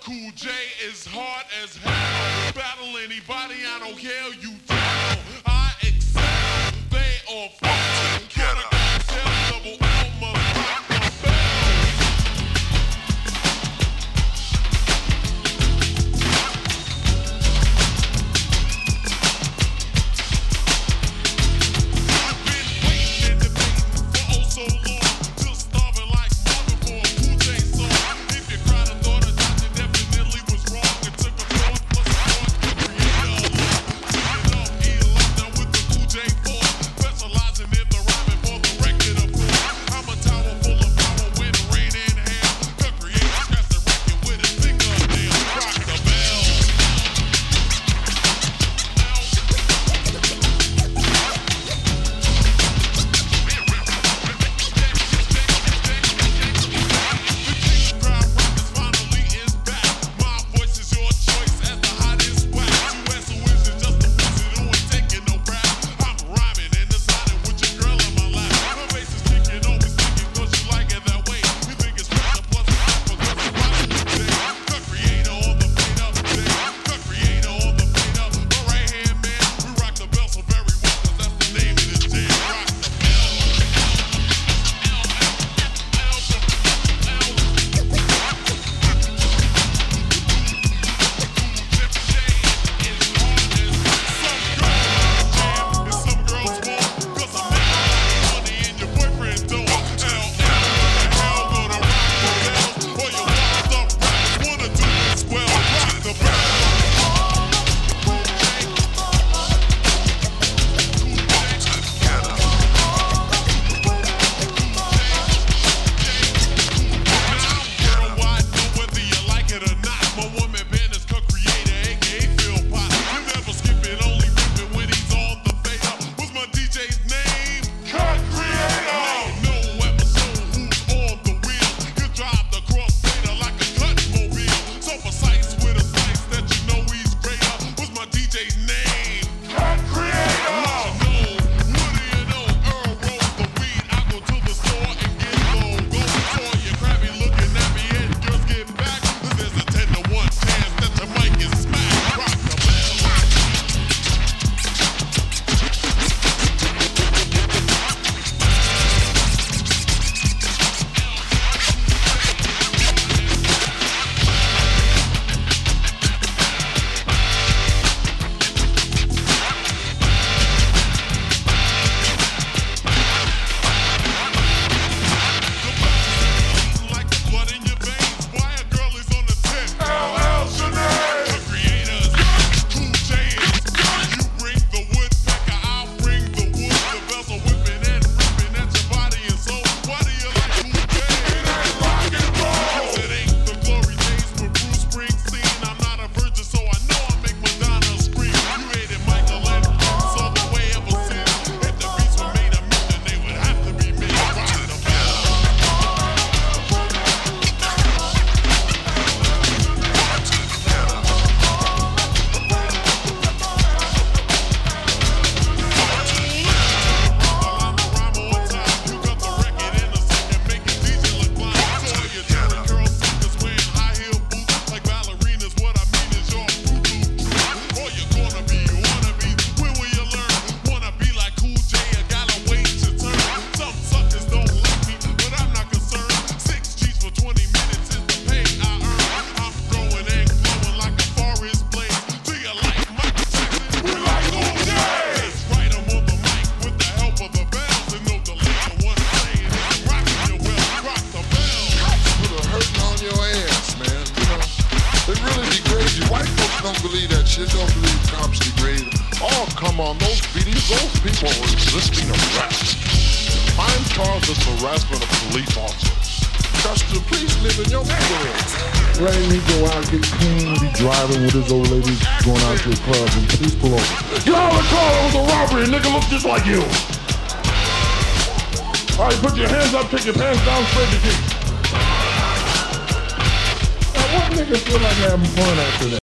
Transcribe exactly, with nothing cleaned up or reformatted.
Cool J is hard as hell. Battle anybody, I don't care, you tell. I excel, they all fuck. Get up. Double almost rock the bell. I've been waiting and debating for oh so long. Just starving like Marvin for a Cool J song. If you cried and thought it out, you definitely was wrong. It took a thought plus a thought to create a law. Took it off, eat up now with the Cool J force. Specializing in the rhyming for the record, of course. I'm a tower full of power with rain and hail. Could create a scratch the record with his fingernails. Rock the bell. Crowd rockers finally is back. My voice is your choice as the hottest whack. You as who is it just a wizard who ain't taking no rap. I'm rhyming and deciding with your girl in my lap. My bass is kicking, always thinking cause you like it that way. You think it's pressure plus a half because you rock it today. The creator on the fader, the creator on the fader. The right hand man, we rock the bell so very well cause that's the name of this jam. Rock the bell. Some girls jam and some girls won't. Cause I'm making money and your boyfriend don't. L L hell gonna rock the bells. Or your wild up rappers wanna do this well. Rock the bell. Worldwide, know whether you like it or not. My woman band is co-creator, aka Phil Pot. You never skip it, only rip it when he's on the fader. What's my D J's name? Cut Creator. No episode who's on the wheel. You drive the crossfader like a cut mobile. So precise with a slice that you know he's greater. What's my D J's name? Cut Creator. What do you know? Earl rolls the weed. I go to the store and get low. Go before you crabby looking at me and girls get back. Cause there's a ten to one chance that your mic is smacked. Rock the bell. Like the blood in your veins. Why a girl is on the tip? L L Sinead. The creators, Cool J is. You bring the woodpecker, I'll bring the wood. The bells are whipping and ripping at your body and soul. Why do you like Cool J? It ain't rock and roll. Cause it ain't the glory days with Bruce Springsteen. I'm not a virgin, so I know I make Madonna scream. You hated Michael and Prince all the way ever since. If the beats were made a million, they would have to be made. Rock the bell. I'm a rhyme on time. You got the record in a second, making D J look blind. So all you dirty girl suckers wearing high heel boots like ballerinas. What I mean is you're Fruit Loop true. Or you're gonna be, you wanna be. When will you learn? Wanna be like Cool J? You gotta wait your turn. Some suckers don't like me, but I'm not concerned. Six G's for twenty minutes is the pay I earn. I'm growing and glowing like a forest blaze. Do you like Michael Jackson? We like Cool J. That's right, I'm on the mic with the help of the bells and no delay. The one playing is rocking your well. Rock the bell. Put a hurting on your ass, man. You know, it really degrades you. White folks don't believe that shit. Don't believe cops degrade. Oh, come on, those beaties, those people are resisting arrest. I'm charged with harassment of police officers. Custer, please live in your neighborhood. Letting me go out, get clean, be driving with his old lady, going out to a club, and police pull over. Get out of the car, it was a robbery, a nigga look just like you. All right, put your hands up, take your pants down, spread your cheeks. Now, what nigga feel like having fun after that?